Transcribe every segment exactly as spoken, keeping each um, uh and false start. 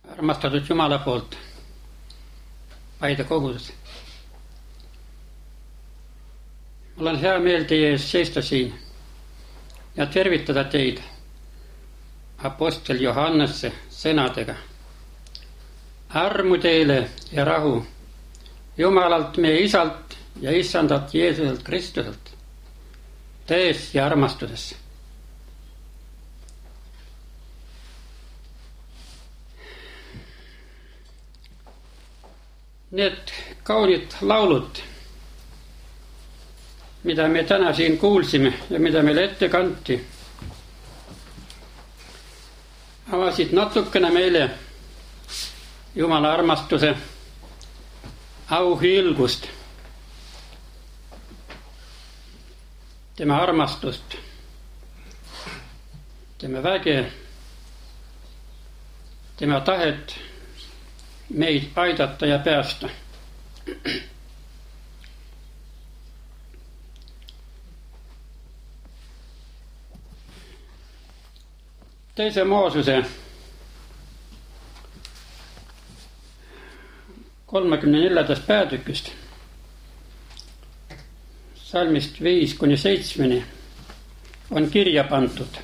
Armastatud Jumala poolt, Paide kogudus. Mul on hea meel teie ees seista siin ja tervitada teid apostel Johannese sõnadega. Armu teile ja rahu Jumalalt meie Isalt ja Issandalt Jeesuselt Kristuselt, tões ja armastuses. Need kaunid laulud, mida me täna siin kuulsime ja mida meile ette kanti, avasid natukene meile Jumala armastuse auhiilgust, tema armastust, tema väge, tema tahet meid aidata ja päästa. Teise Moosese kolmekümne neljandast peatükist, salmist viis kuni seitsmeni on kirja pandud.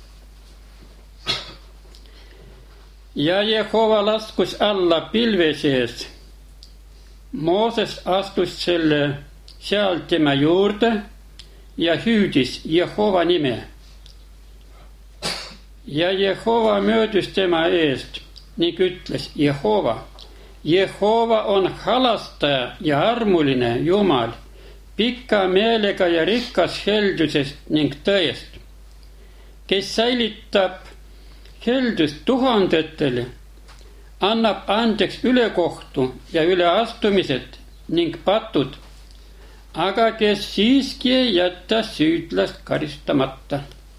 Ja Jehova laskus alla pilve sees. Mooses astus selle seal tema juurde ja hüüdis Jehova nime. Ja Jehova möödus tema eest ning ütles Jehova. Jehova on halastaja ja armuline Jumal, pika meelega ja rikas heldusest ning tõest, kes säilitab heldust tuhandetele, annab andeks ülekohtu ja üleastumised ning patud, aga kes siiski ei jätta süüdlast karistamata.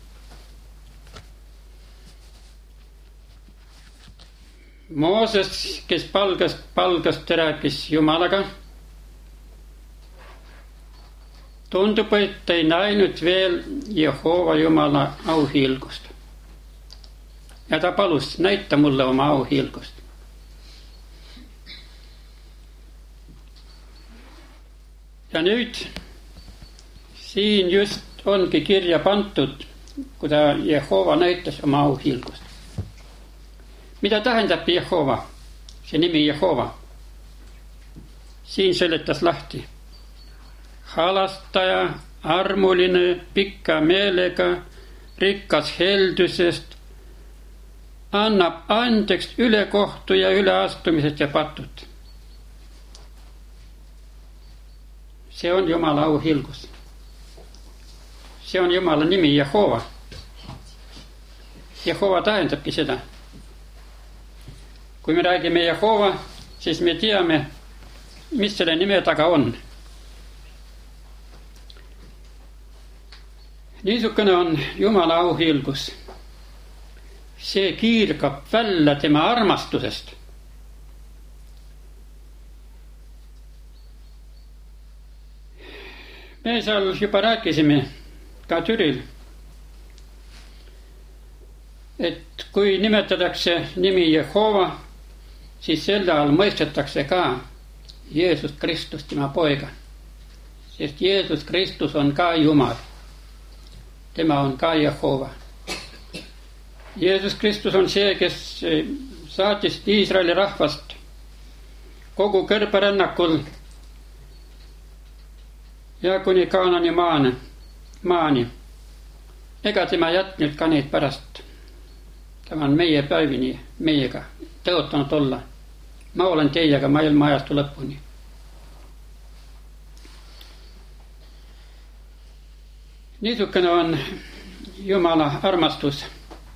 Mooses, kes palgast, palgast rääkis Jumalaga, tundub, et ei näinud veel Jehova Jumala auhiilgust. Ja ta palus, näita mulle oma auhiilgust. Ja nüüd siin just ongi kirja pandud, kui ta Jehova näitas oma auhiilgust. Mida tähendab Jehova? See nimi Jehova. Siin seletas lahti. Halastaja, armuline, pikka meelega, rikas heldusest, annab andeks ülekohtu ja üleastumised ja patud. See on Jumala auhiilgus. See on Jumala nimi Jehova. Jehova tähendabki seda. Kui me räägime Jehova, siis me teame, mis selle nime taga on. Niisugune on Jumala auhiilgus. See kiirgab välja tema armastusest. Me seal juba rääkisime ka Türil, et kui nimetatakse nimi Jehova, siis selle all mõistetakse ka Jeesus Kristus, tema poega. Sest Jeesus Kristus on ka Jumal. Tema on ka Jehova. Jeesus Kristus on see, kes saatis Iisraeli rahvast kogu kõrberännakul ja kuni Kaanani maani, maani. Ega tema jätnud ka neid pärast. Tema on meie päevini, meiega tõotanud olla. Ma olen teiega maailma ajastu lõpuni. Niisugune on Jumala armastus.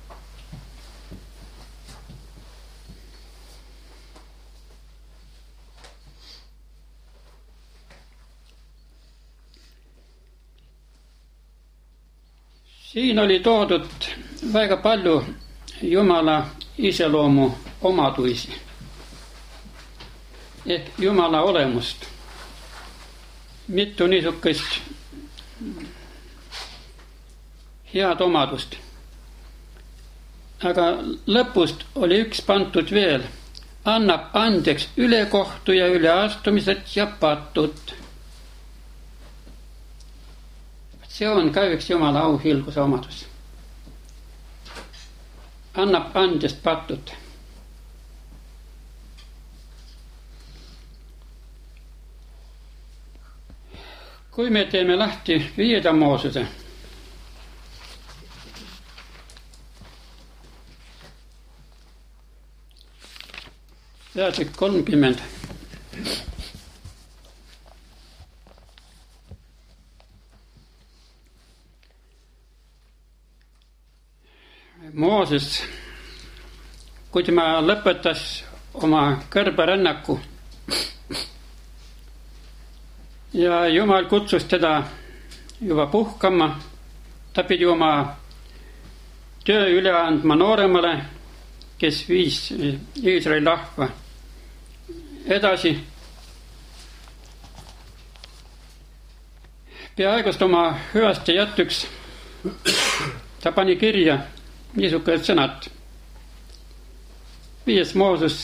Siin oli toodud väga palju Jumala iseloomu omaduisi ehk Jumala olemust. Mitu niisugust head omadust. aga lõpust oli üks pandud veel. Annab andeks ülekohtu ja üleastumised ja patud. See on ka üks Jumala auhilguse omadus. Annab andest patud. Kui me teeme lahti viienda Moosese, peatükk kolmkümmend. Mooses, kui tema lõpetas oma kõrberännaku ja Jumal kutsus teda juba puhkama, ta pidi oma töö üle andma nooremale, kes viis Iisraeli rahva edasi. Peaaegust oma hüvasti jättuks ta pani kirja niisugused sõnad. Viies Mooses,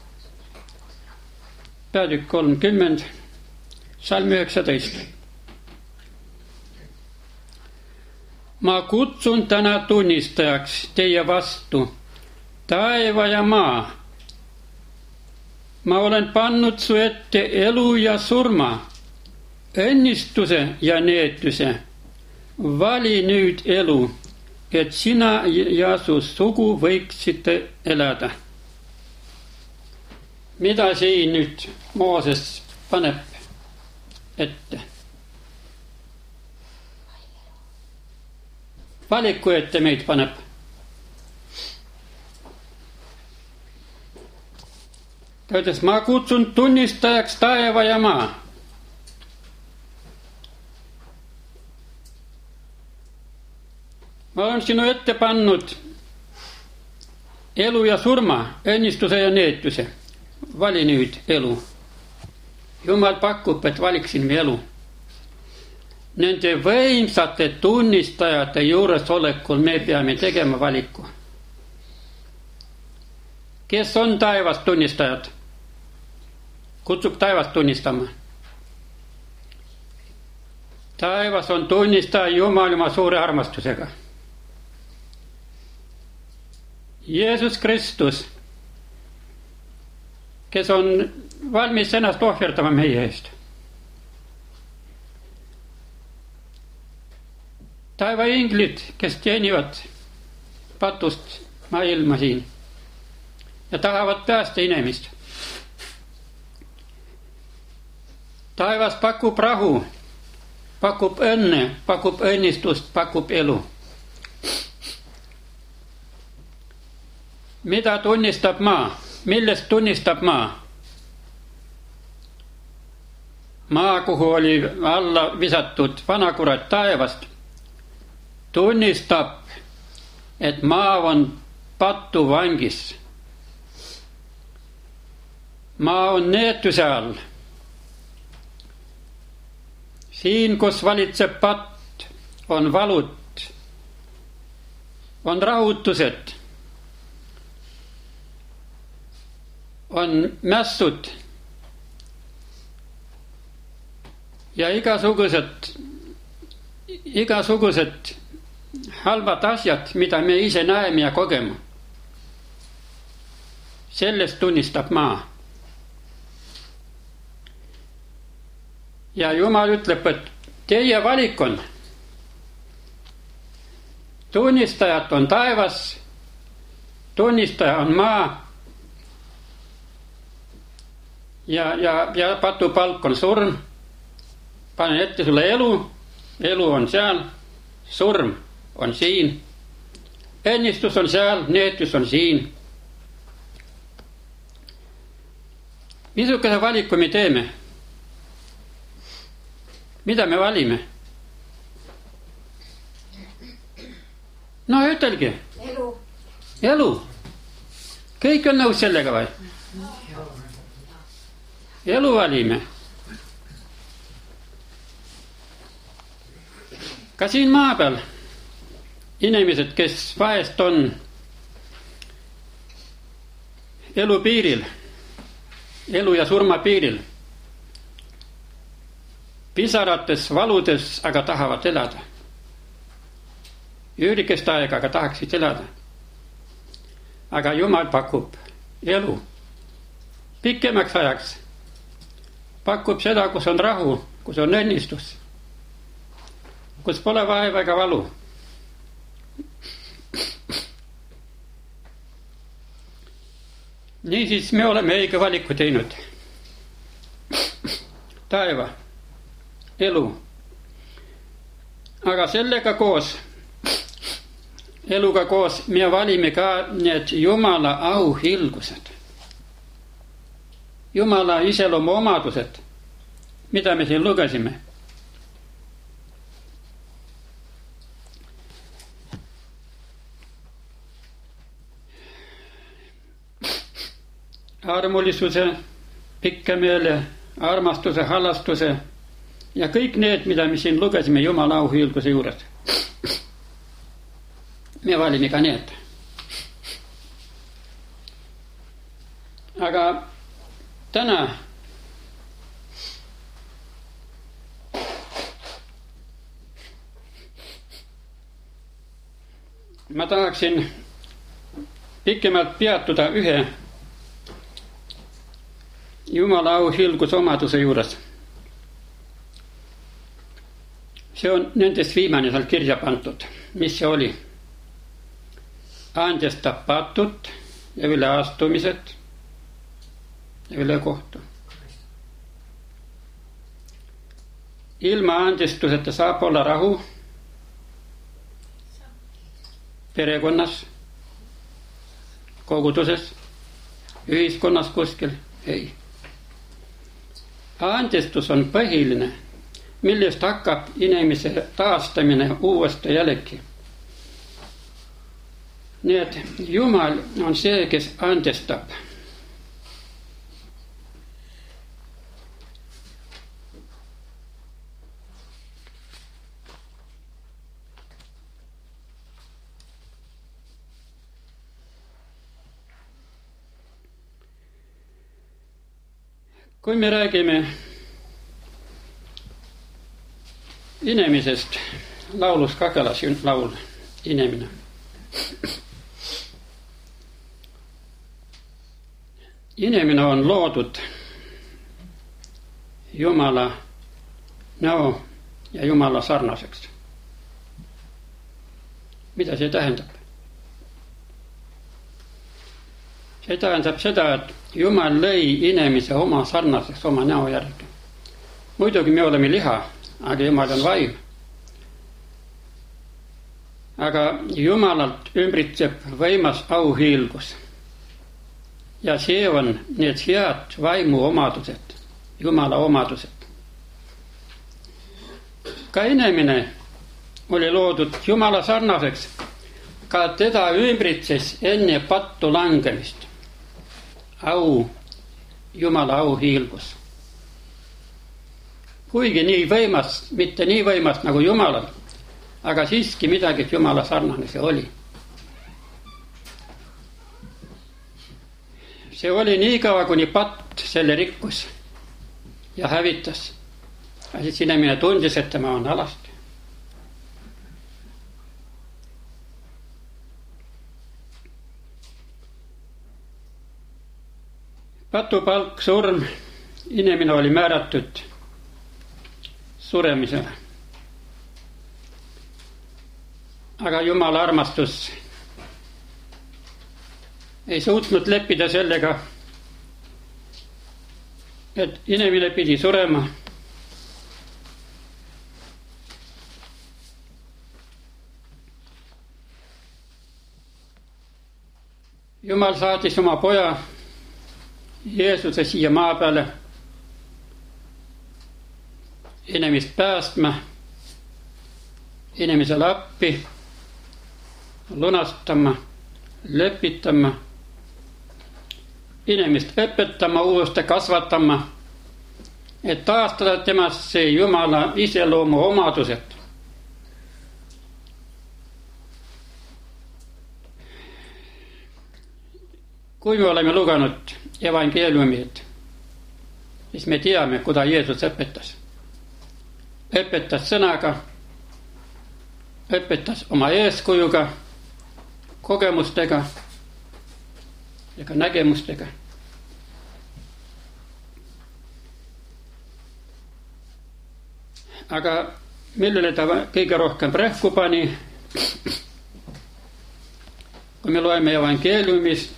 peatükk kolmkümmend, salm üheksateist. Ma kutsun täna tunnistajaks teie vastu, taeva ja maa. Ma olen pannud su ette elu ja surma, õnnistuse ja neetuse. Vali nüüd elu, et sina ja su sugu võiksite elada. Mida siin nüüd Mooses paneb ette? Valiku ette meid paneb. Ta ütles, ma kutsun tunnistajaks taeva ja maa. Ma olen sinu ette pannud elu ja surma, õnnistuse ja neetuse. Vali nüüd elu. Jumal pakub, et valiksin elu. Nende võimsate tunnistajate juuresolekul me peame tegema valiku. Kes on taevast tunnistajad? Kutsub taevast tunnistama. Taevas on tunnistaja Jumal oma suure armastusega. Jeesus Kristus, kes on valmis ennast ohverdama meie eest. Taeva inglid, kes teenivad patust maailma siin ja tahavad päästa inimest. Taevas pakub rahu, pakub õnne, pakub õnnistust, pakub elu. Mida tunnistab maa? Millest tunnistab maa? Maa, kuhu oli alla visatud vanakurat taevast, tunnistab, et maa on patuvangis. Maa on neetuse all. Siin, kus valitseb patt, on valud, on rahutused, on mässud ja igasugused, igasugused halvad asjad, mida me ise näeme ja kogeme. Sellest tunnistab maa. Ja Jumal ütleb, et teie valik on. Tunnistajad on taevas, tunnistaja on maa ja, ja, ja patupalk on surm. Panen ette sulle elu, elu on seal, surm on siin, õnnistus on seal, neetus on siin. Missuguse valiku me teeme? Mida me valime? No ütelge. Elu. Elu. Kõik on nõus sellega või? Elu valime. Ka siin maa peal inimesed, kes vahest on elu piiril, elu ja surma piiril. Pisarates, valudes, aga tahavad elada. Üürikest aega, aga tahaksid elada. Aga Jumal pakub elu pikemaks ajaks. Pakub seda, kus on rahu, kus on õnnistus, kus pole vaeva ega valu. Niisiis me oleme õige valiku teinud. Taeva, elu. Aga sellega koos, eluga koos me valime ka need Jumala auhilgused. Jumala iseloomu omadused, mida me siin lugesime. Armulisuse, pikkemeele, armastuse, hallastuse ja kõik need, mida me siin lugesime Jumala auhilguse juures. Me valime ka need. Aga täna ma tahaksin pikemalt peatuda ühe Jumala auhilguse omaduse juures. See on nendest viimane seal kirja pandud. Mis see oli? Andestab patut ja üleastumised ja üle kohtu. Ilma andestuseta saab olla rahu perekonnas, koguduses, ühiskonnas kuskil. Ei. Andestus on põhiline, millest hakkab inimese taastamine uuesti jällegi. Nii et Jumal on see, kes andestab. Kui me räägime inimesest, laulus Kakelas laul inimene. Inimene on loodud Jumala näo ja Jumala sarnaseks. Mida see tähendab? See tähendab seda, et Jumal lõi inimese oma sarnaseks, oma näo järgi. Muidugi me oleme liha, aga Jumal on vaim. Aga Jumalalt ümbritseb võimas auhiilgus. Ja see on need head vaimu omadused, Jumala omadused. Ka inimene oli loodud Jumala sarnaseks, ka teda ümbritses enne pattu langemist. Au, Jumala auhiilgus. Kuigi nii võimas, mitte nii võimas nagu Jumalal, aga siiski midagi Jumala sarnane see oli. See oli nii kaua, kuni patt selle rikkus ja hävitas. Ja siis inimene tundis, et tema on alasti. Patupalk, surm, inimene oli määratud suremisele. Aga Jumala armastus ei suutnud leppida sellega, et inimene pidi surema. Jumal saatis oma poja Jeesuse siia maa peale inimest päästma, inimesele appi, lunastama, lepitama, inimest õpetama, uuesti kasvatama, et taastada temast see Jumala iseloomu omadused. kui me oleme lugenud evangeeliumid, siis me teame, kuda Jeesus õpetas. Õpetas sõnaga, õpetas oma eeskujuga, kogemustega ja ka nägemustega. Aga millele ta kõige rohkem rõhku pani, kui me loeme evangeeliumist,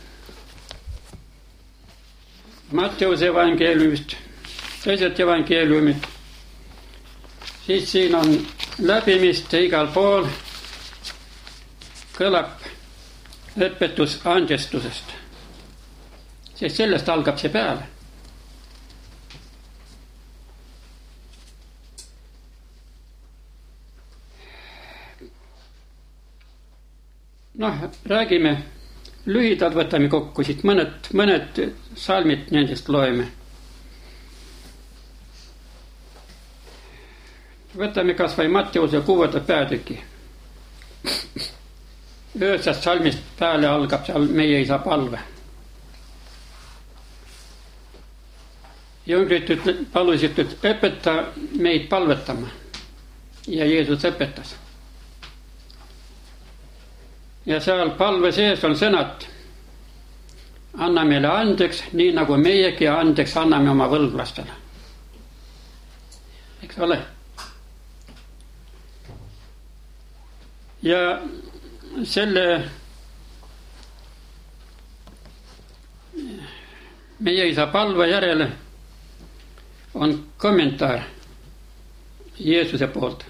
Matteuse evangeeliumist, teised evangeeliumid, siis siin on läbimist igal pool kõlab õpetus andestusest, sest sellest algab see peale. Noh, räägime lühidalt, võtame kokku siit mõned, mõned salmid nendest loeme. Võtame kas või Matteuse kuuenda peatüki. Üheksast salmist peale algab seal meie isa palve. Jüngrid palusid, et õpeta meid palvetama. Ja Jeesus õpetas. Ja seal palve sees on sõnad, anna meile andeks, nii nagu meiegi andeks anname oma võlglastele. Eks ole? Ja selle meie isa palve järele on kommentaar Jeesuse poolt.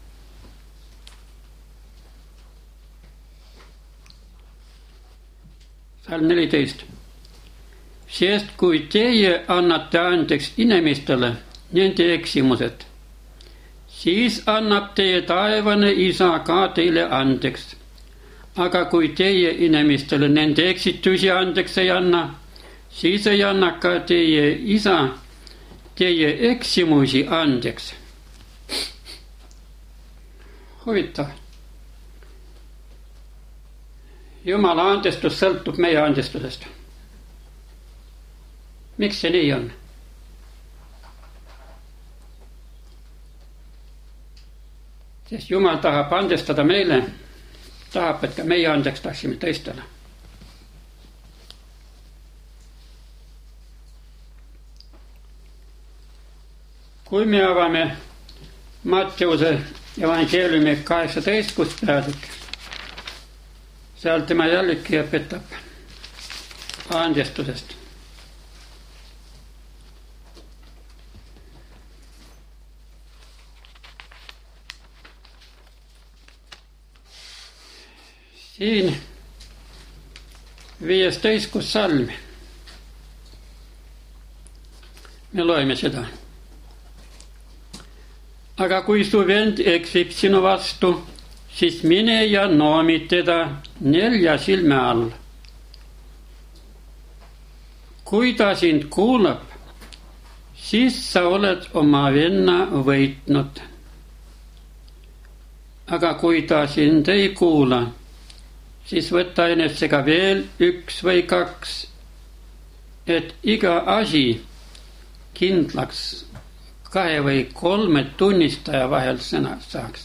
Salm neliteist. Sest kui teie annate andeks inimestele nende eksimused, siis annab teie taevane isa ka teile andeks. Aga kui teie inimestele nende eksitusi andeks ei anna, siis ei anna ka teie isa teie eksimusi andeks. Huvitav. Jumala andestus sõltub meie andestusest. Miks see nii on? Sest Jumal tahab andestada meile, tahab, et ka meie andestaksime teistele. Kui me avame Matteuse evangeeliumi kaheksateist peatükk, seal tema jällegi õpetab andestusest. Siin viieteistkümnes salm. Me loeme seda. Aga kui su vend eksib sinu vastu, siis mine ja noomi teda nelja silme all. Kui ta sind kuulab, siis sa oled oma venna võitnud. Aga kui ta sind ei kuula, siis võta enesega veel üks või kaks, et iga asi kindlaks kahe või kolme tunnistaja vahel sõna saaks.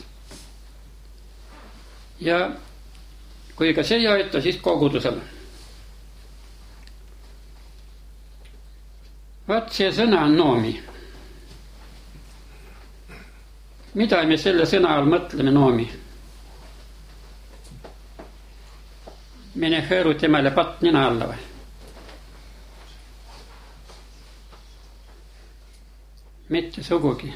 Ja kui ka see ei aita, siis kogudusele. Vaat see sõna on noomi. Mida me selle sõna all mõtleme noomi? Mene hõõru temale patt nina alla või? Mitte sugugi.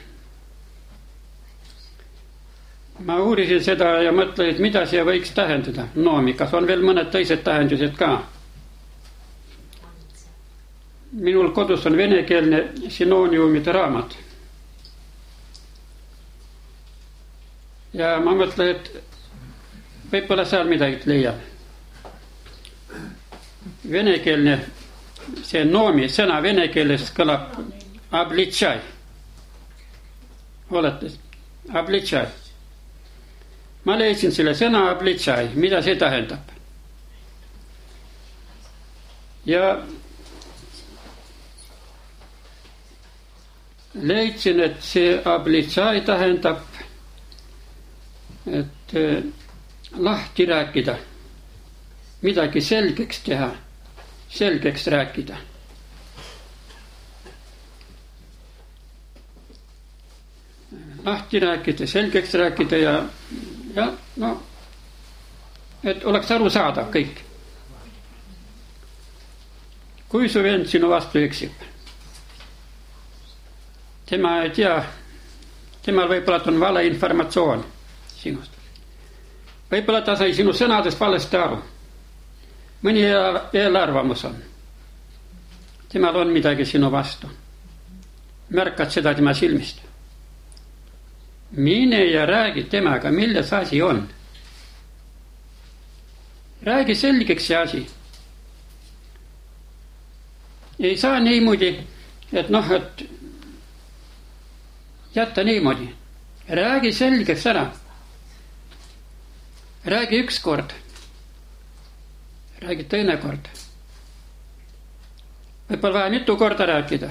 Ma uurisin seda ja mõtlesin, mida see võiks tähendada. Noomi, kas on veel mõned teised tähendused ka? Minul kodus on venekeelne sinooniumide raamat. Ja ma mõtlen, et võib-olla seal midagi leiab. Venekeelne, see noomi sõna venekeeles kõlab ablitšai. Olete? Ablitšai. Ma leidsin selle sõna ablitšai. Mida see tähendab? Ja leidsin, et see ablitsai tähendab, et lahti rääkida, midagi selgeks teha, selgeks rääkida. Lahti rääkida, selgeks rääkida ja, ja no, et oleks aru saada kõik. Kui su vend sinu vastu eksib, tema ei tea, temal võib-olla on vale informatsioon sinust. Võib-olla ta sai sinu sõnadest valesti aru. Mõni eelarvamus on. Temal on midagi sinu vastu. Märkad seda tema silmist. Mine ja räägi temaga, milles asi on. Räägi selgeks see asi. Ei saa niimoodi, et noh, et jätta niimoodi. Räägi selgeks ära. Räägi üks kord. Räägi teine kord. Võib-olla vaja mitu korda rääkida.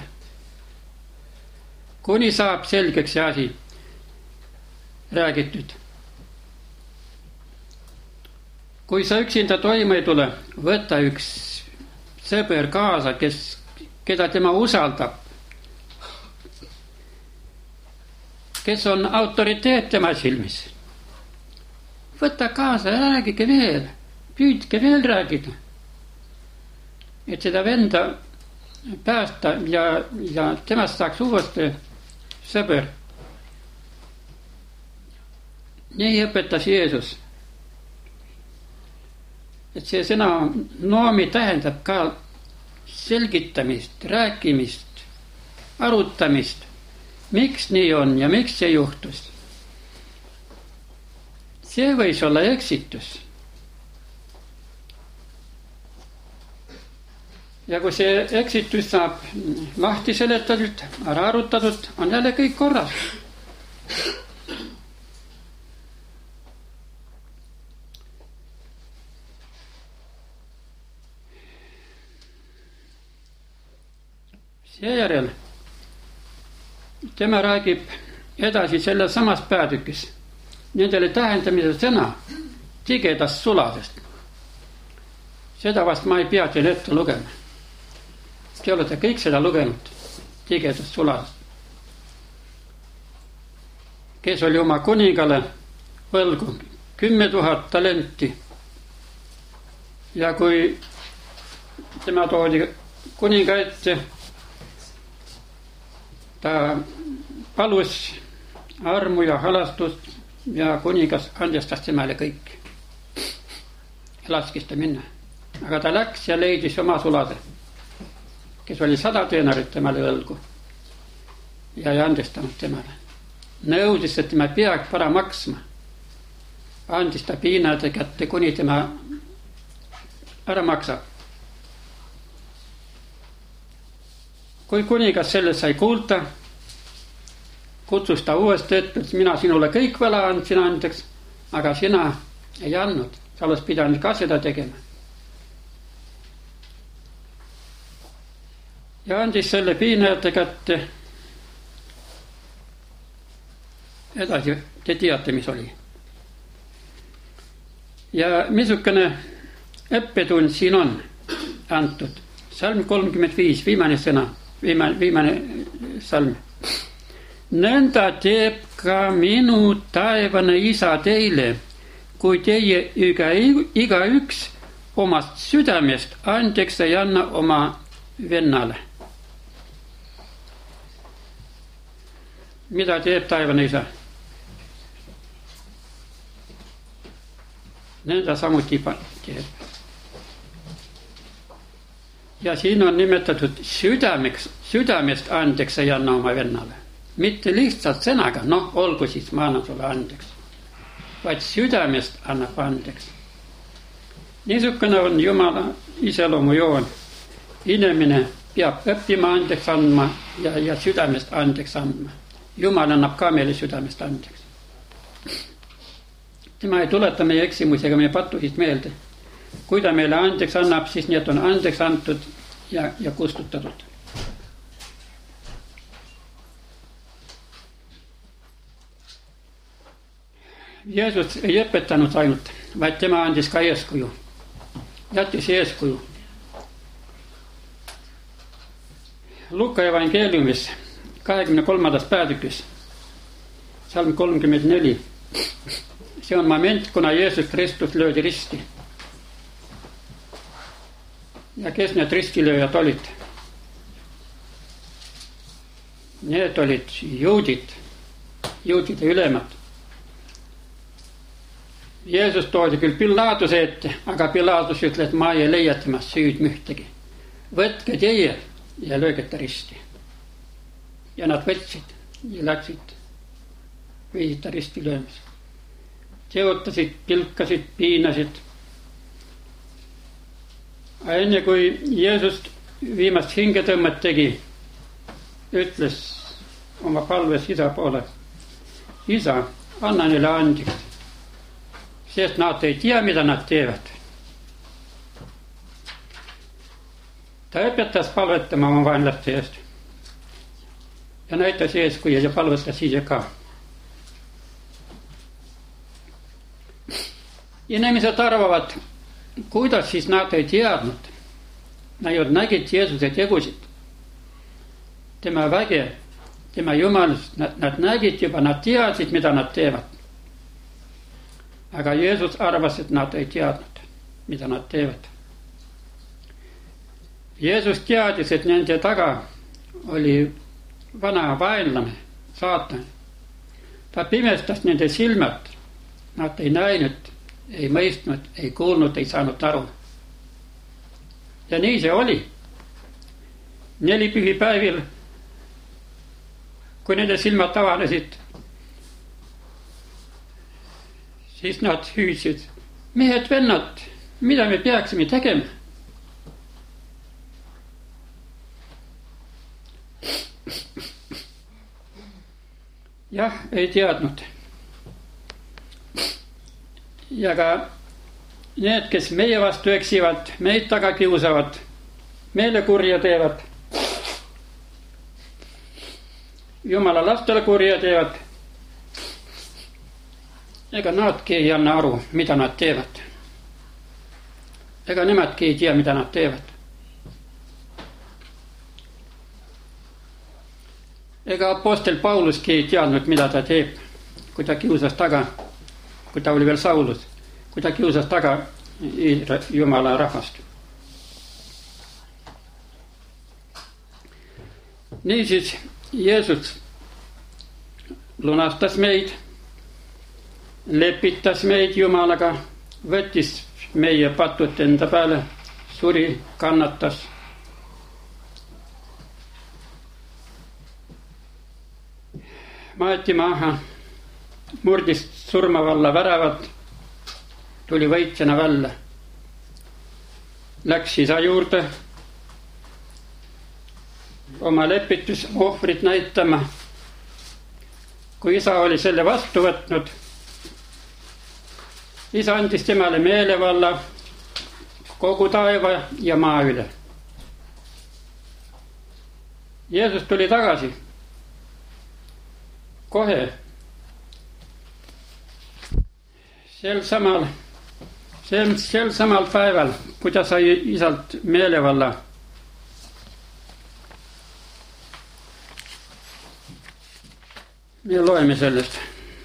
Kuni saab selgeks see asi räägitud. Kui sa üksinda toime ei tule, võta üks sõber kaasa, kes, keda tema usaldab. Kes on autoriteet tema silmis. Võta kaasa ja räägige veel. Püüdke veel räägida. Et seda venda päästa ja, ja temast saaks uuesti sõber. Nii õpetas Jeesus. Et see sõna noomi tähendab ka selgitamist, rääkimist, arutamist. Miks nii on ja miks see juhtus? See võis olla eksitus. Ja kui see eksitus saab lahti seletatud, ära arutatud, on jälle kõik korras. Seejärel tema räägib edasi selles samas peatükis nendele tähendamise sõna tigedast sulasest. Seda vast ma ei pea teile ette lugema. Te olete kõik seda lugenud tigedast sulasest. Kes oli oma kuningale võlgu kümme tuhat talenti. Ja kui tema toodi kuninga ette, ta palus armu ja halastust ja kuningas andestas temale kõik. Laskis ta minna. Aga ta läks ja leidis oma sulase, kes oli sada teenarit temale võlgu ja ei andestanud temale. Nõudis, et tema peaks para maksma. Andis ta piinade kätte, kuni tema ära maksab. Kui kuningas sellest sai kuulta, kutsus ta uuesti ette, et mina sinule kõik võla andsin andeks, aga sina ei andnud. Sa oleks pidanud ka seda tegema. Ja andis selle piinajate kätte. Edasi, te teate, mis oli. Ja missugune õppetund siin on antud. Salm kolmkümmend viis, viimane sõna. Viimane, viimane salm. Nõnda teeb ka minu taevane isa teile, kui teie iga, iga üks omast südamest andeks ei anna oma vennale. Mida teeb taevane isa? Nõnda samuti teeb. Ja siin on nimetatud südameks, südamest andeks ei anna oma vennale. Mitte lihtsalt sõnaga, noh, olgu siis, ma annan sulle andeks. Vaid südamest annab andeks. Niisugune on Jumala iseloomujoon. Inimene peab õppima andeks andma ja, ja südamest andeks andma. Jumal annab ka meile südamest andeks. Tema ei tuleta meie eksimusi ega meie pattusid meelde. kui ta meile andeks annab, siis need on andeks antud ja, ja kustutatud. Jeesus ei õpetanud ainult, vaid tema andis ka eeskuju. Jättis eeskuju. Luuka evangeeliumis kahekümne kolmandas peatükis, salm kolmkümmend neli. See on moment, kuna Jeesus Kristus löödi risti. Ja kes need ristilööjad olid? Need olid juudid, juudide ülemad. Jeesus toodi küll Pilaatuse ette, aga Pilaatus ütles, et ma ei leia temast süüd mühtegi. Võtke teie ja lööge ta risti. Ja nad võtsid ja läksid, viisid ta risti löömis. Teotasid, pilkasid, piinasid. Aga enne kui Jeesus viimast hingetõmmet tegi, ütles oma palves isa poole, isa, anna neile andeks. Sest nad ei tea, mida nad teevad. Ta õpetas palvetama oma vaenlaste eest. Ja näitas eeskuju ja palvetas ise ka. Inimesed arvavad, kuidas siis nad ei teadnud. Nad nägid Jeesuse tegusid. Tema väge, tema jumalust. Nad, nad nägid juba, nad teadsid, mida nad teevad. Aga Jeesus arvas, et nad ei teadnud, mida nad teevad. Jeesus teadis, et nende taga oli vana vaenlane, saatan. Ta pimestas nende silmad. Nad ei näinud, ei mõistnud, ei kuulnud, ei saanud aru. Ja nii see oli. Neli pühipäevil, kui nende silmad avanesid, siis nad hüüdsid, mehed, vennad, mida me peaksime tegema? Jah, ei teadnud. Ja ka need, kes meie vastu eksivad, meid taga kiusavad, meile kurja teevad, Jumala lastele kurja teevad, ega nadki ei anna aru, mida nad teevad. Ega nemadki ei tea, mida nad teevad. Ega apostel Pauluski ei teadnud, mida ta teeb, kui ta kiusas taga, kui ta oli veel Saulus, kui ta kiusas taga Jumala rahvast. Niisiis, Jeesus lunastas meid, lepitas meid Jumalaga, võttis meie patud enda peale, suri, kannatas. Maeti maha, murdis surmavalla väravad, tuli võitsena välja. Läks isa juurde oma lepitusohvrit näitama. Kui isa oli selle vastu võtnud, isa andis temale meelevalla kogu taeva ja maa üle. Jeesus tuli tagasi. Kohe. Sel samal, sel, sel samal päeval, kui ta sai isalt meelevalla. Me loeme sellest.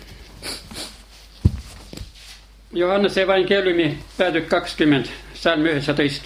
Johannes evangeeliumi peatükk kakskümmend, salm üheksateist.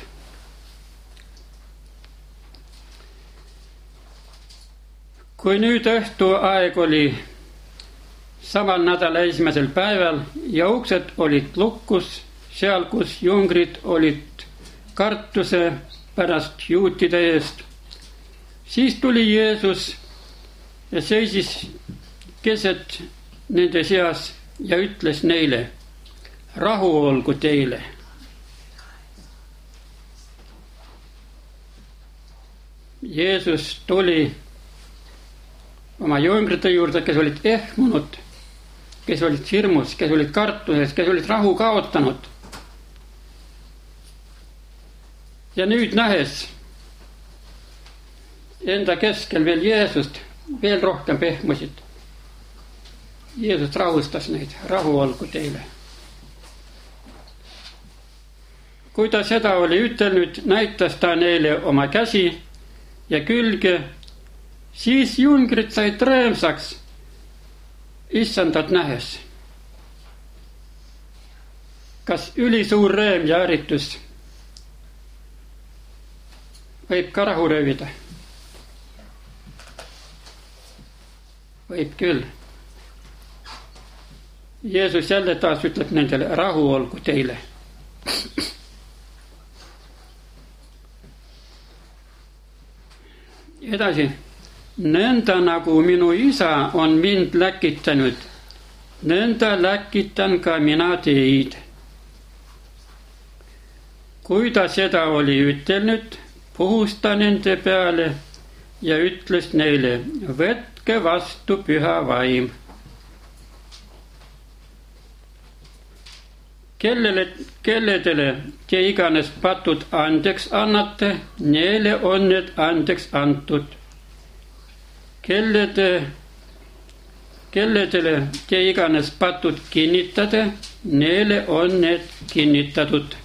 Kui nüüd õhtu aeg oli samal nädala esimesel päeval ja uksed olid lukus, seal kus jungrid olid kartuse pärast juutide eest, siis tuli Jeesus ja seisis keset nende seas ja ütles neile, rahu olgu teile. Jeesus tuli oma jüngrite juurde, kes olid ehmunud, kes olid hirmus, kes olid kartuses, kes olid rahu kaotanud. Ja nüüd nähes enda keskel veel Jeesust, veel rohkem pehmusid. Jeesus rahustas neid, rahu olgu teile. Kui ta seda oli ütelnud, näitas ta neile oma käsi ja külge, siis jüngrid said rõõmsaks issandat nähes. Kas ülisuur rõõm ja ärritus võib ka rahu röövida? Võib küll. Jeesus jälle taas ütleb nendele, rahu olgu teile. Edasi, nõnda nagu minu isa on mind läkitanud, nõnda läkitan ka mina teid. Kui ta seda oli ütelnud, puhus ta nende peale ja ütles neile, võtke vastu püha vaim. Kellele, kelledele te iganes patud andeks annate, neile on need andeks antud. Kellede, kelledele te iganes patud kinnitate, neile on need kinnitatud.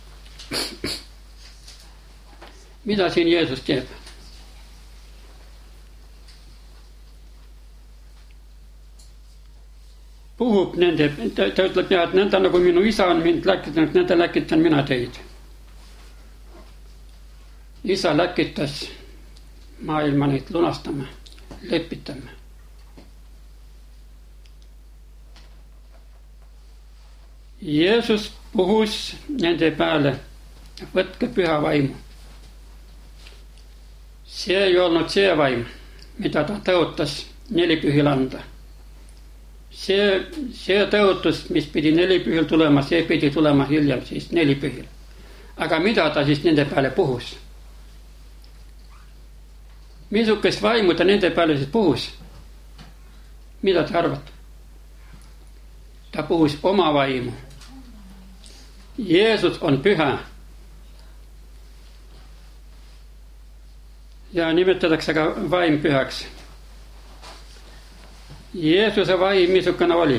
Mida siin Jeesus teeb? Puhub nende, ta, ta ütleb jah, et nõnda nagu minu isa on mind läkitanud, nõnda läkitan mina teid. Isa läkitas maailma neid lunastama, lepitama. Jeesus puhus nende peale, võtke püha vaimu. See ei olnud see vaim, mida ta tõotas nelipühil anda. See, see tõotus, mis pidi nelipühil tulema, see pidi tulema hiljem siis nelipühil. Aga mida ta siis nende peale puhus? Missugust vaimu ta nende peale siis puhus? Mida te arvate? Ta puhus oma vaimu. Jeesus on püha. Ja nimetatakse ka vaim pühaks. Jeesuse vaim missugune oli?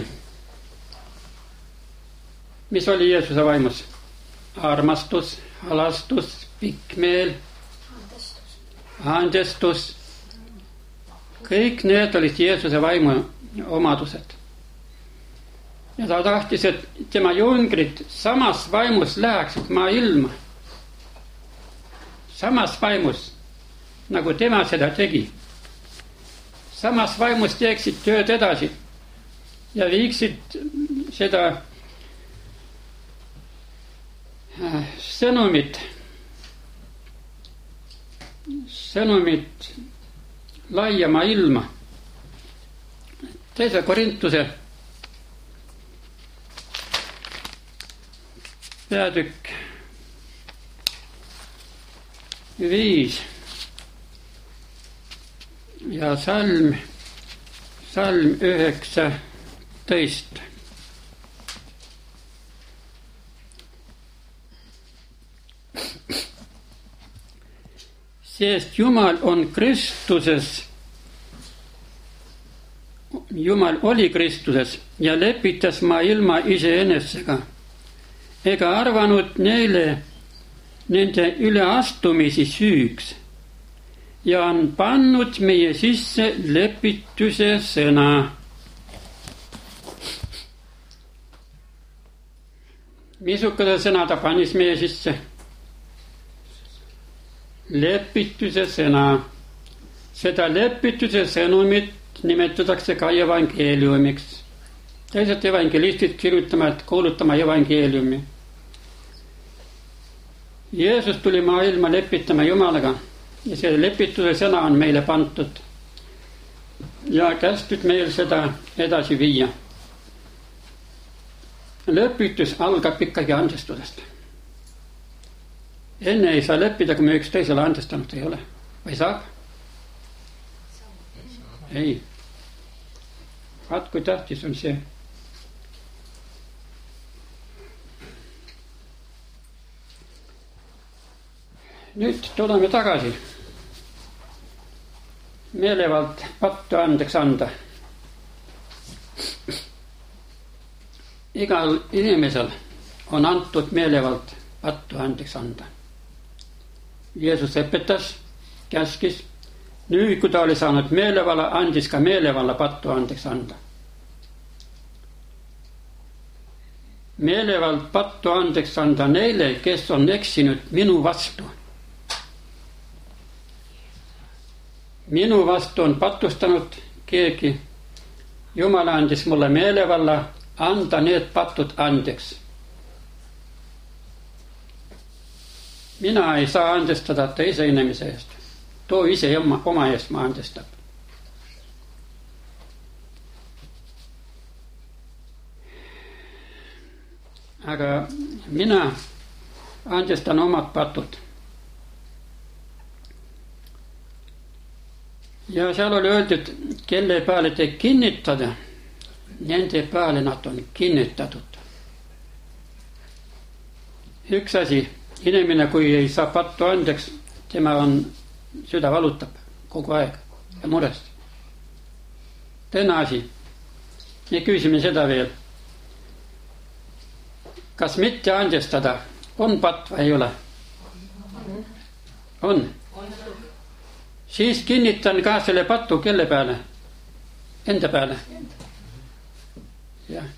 Mis oli Jeesuse vaimus? Armastus, halastus, pikkmeel, andestus. andestus. Kõik need olid Jeesuse vaimu omadused. Ja ta tahtis, et tema jüngrid samas vaimus läheksid maailma. Samas vaimus, nagu tema seda tegi. Samas vaimus teeksid tööd edasi ja viiksid seda sõnumit, sõnumit laiema ilma. Teise Korintuse peatükk viis. Ja salm, salm üheksateist. Sest Jumal on Kristuses, Jumal oli Kristuses ja lepitas maailma iseenesega, ega arvanud neile nende üleastumisi süüks. Ja on pannud meie sisse lepituse sõna. Missugune sõna ta panis meie sisse? Lepituse sõna. Seda lepituse sõnumit nimetatakse ka evangeeliumiks. Teised evangelistid kirjutavad, kuulutama evangeeliumi. Jeesus tuli maailma lepitama Jumalaga. Ja see lepituse sõna on meile pandud ja kästud meil seda edasi viia. Lepitus algab ikkagi andestusest. Enne ei saa leppida, kui me üks teisele andestanud ei ole. Või saab? Ei. Vaat kui tähtis on see. Nüüd tuleme tagasi. Meelevald pattu andeks anda. Igal inimesel on antud meelevald pattu andeks anda. Jeesus õpetas, käskis, nüüd kui ta oli saanud meelevalla, andis ka meelevalla pattu andeks anda. Meelevald pattu andeks anda neile, kes on eksinud minu vastu. Minu vastu on patustanud keegi. Jumal andis mulle meelevalla anda need patud andeks. Mina ei saa andestada teise inimese eest. Too ise oma, oma eest ma andestab. Aga mina andestan omad patud. Ja seal oli öeldud, kelle peale te kinnitada, nende peale nad on kinnitatud. Üks asi, inimene kui ei saa pattu andeks, tema on süda valutab kogu aeg ja murest. Teine asi, me küsime seda veel. Kas mitte andestada on patt või ei ole? On. Siis kinnitan ka selle pattu kelle peale? Enda peale. Ja.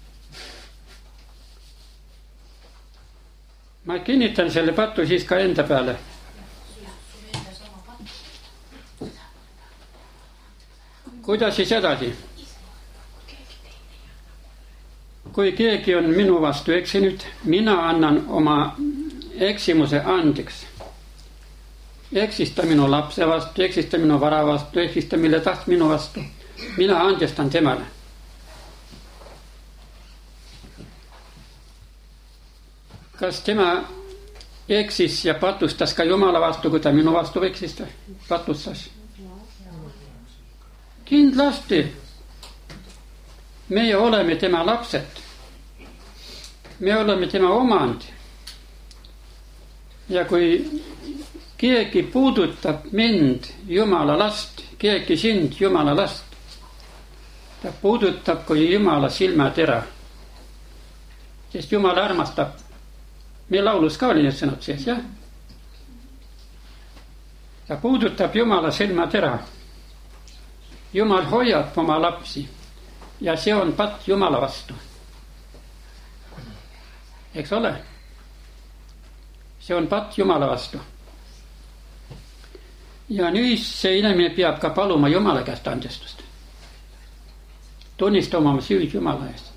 Ma kinnitan selle pattu siis ka enda peale. Kuidas siis edasi? Kui keegi on minu vastu eksinud, mina annan oma eksimuse andeks. Eksista minu lapse vastu, eksista minu vara vastu, eksista mille taht minu vastu. Mina andestan temale. Kas tema eksis ja patustas ka Jumala vastu, kui ta minu vastu eksis, patustas? Kindlasti. Meie oleme tema lapsed. Me oleme tema omand. Ja kui keegi puudutab mind, Jumala last, keegi sind, Jumala last, ta puudutab kui Jumala silmatera. Sest Jumal armastab. Meil laulus ka oli need sõnad sees, jah? Ta puudutab Jumala silmatera. Jumal hoiab oma lapsi. Ja see on patt Jumala vastu. Eks ole? See on patt Jumala vastu. Ja nüüd see inimene peab ka paluma Jumala käest andestust. Tunnistama oma süüd Jumala eest.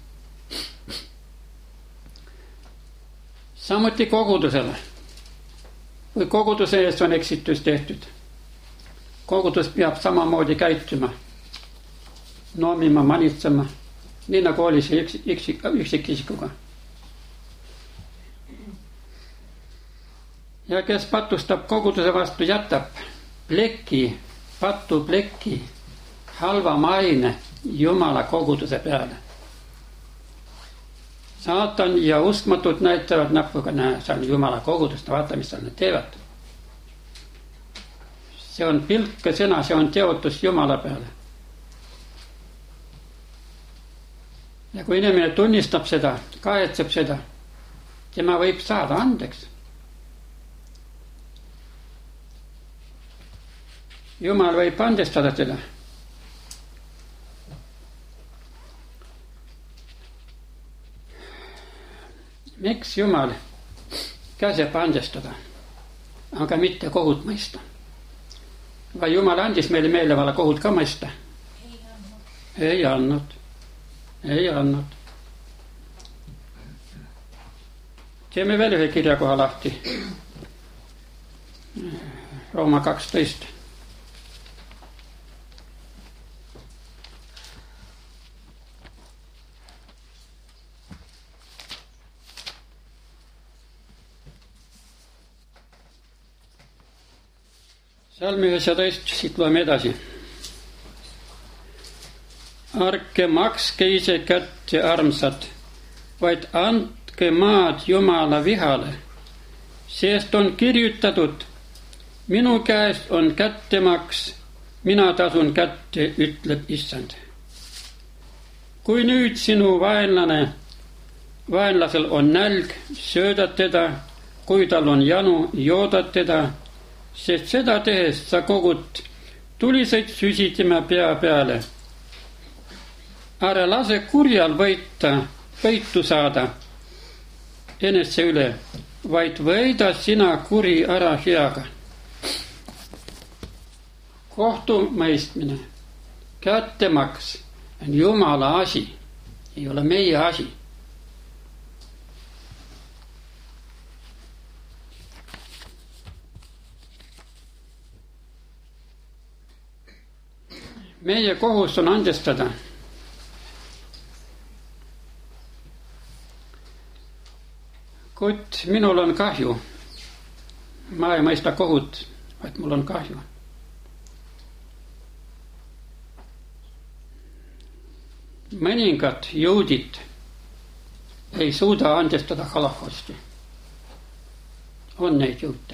Samuti kogudusele. Kui koguduse eest on eksitus tehtud. Kogudus peab samamoodi käituma. Noomima, manitsema, nii nagu oli see üksik, üksikisikuga. Ja kes patustab koguduse vastu, jätab pleki, patu pleki, halva maine Jumala koguduse peale. Saatan ja uskmatud näitavad näpuga, näe, see on Jumala kogudust, vaata, mis seal need teevad. See on pilke sõna, see on teotus Jumala peale. Ja kui inimene tunnistab seda, kaetseb seda, tema võib saada andeks. Jumal võib andestada teda. Miks Jumal käseb andestada, aga mitte kohut mõista? Vai Jumal andis meile meelevalla kohut ka mõista? Ei andnud. Ei andnud. Teeme veel ühe kirja koha lahti. Rooma kaksteist. Salmi üheksateist, siit loeme edasi. Ärge makske ise kätte armsad, vaid andke maad Jumala vihale, sest on kirjutatud, Minu käest on kättemaks, mina tasun kätte, ütleb Issand. Kui nüüd sinu vaenlane, vaenlasel on nälg, söödad teda, kui tal on janu, joodad teda, sest seda tehes sa kogud tuliseid süsi tema pea peale. Ära lase kurjal võita, võitu saada enese üle, vaid võida sina kuri ära heaga. Kohtumõistmine, kättemaks on Jumala asi, ei ole meie asi. Meie kohus on andestada. Kuid minul on kahju. Ma ei mõista kohut, vaid mul on kahju. Mõningad juudid ei suuda andestada holokausti. On neid juute.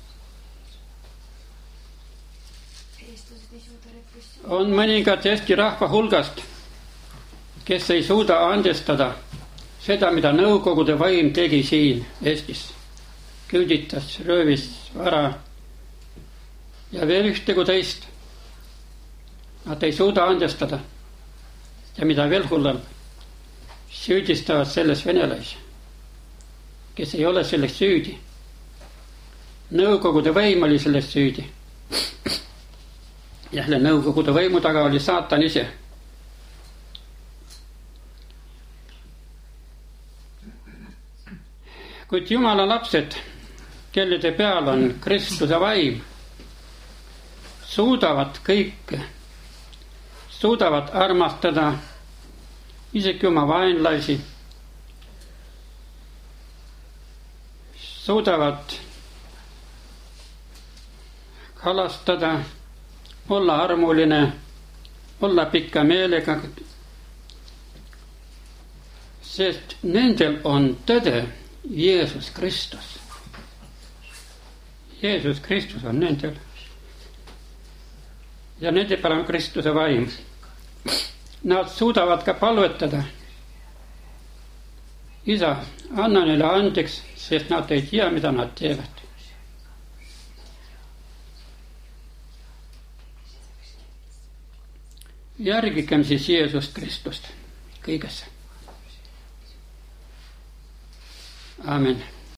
On mõningad Eesti rahva hulgast, kes ei suuda andestada seda, mida Nõukogude vaim tegi siin Eestis. Küüditas, röövis vara ja veel ühtegu teist. Nad ei suuda andestada. Ja mida veel hullem, süüdistavad selles venelasi, kes ei ole selles süüdi. Nõukogude võim oli selles süüdi. Jälle Nõukogude võimu taga oli saatan ise. Kuid Jumala lapsed, kellede peal on Kristuse vaim, suudavad kõike, suudavad armastada isegi oma vaenlaisi, suudavad kalastada, olla armuline, olla pikka meelega, sest nendel on tõde Jeesus Kristus. Jeesus Kristus on nendel. Ja nende peal on Kristuse vaim. Nad suudavad ka palvetada. Isa, anna neile andeks, sest nad ei tea, mida nad teevad. Järgigem siis Jeesust Kristust kõigesse. Amen.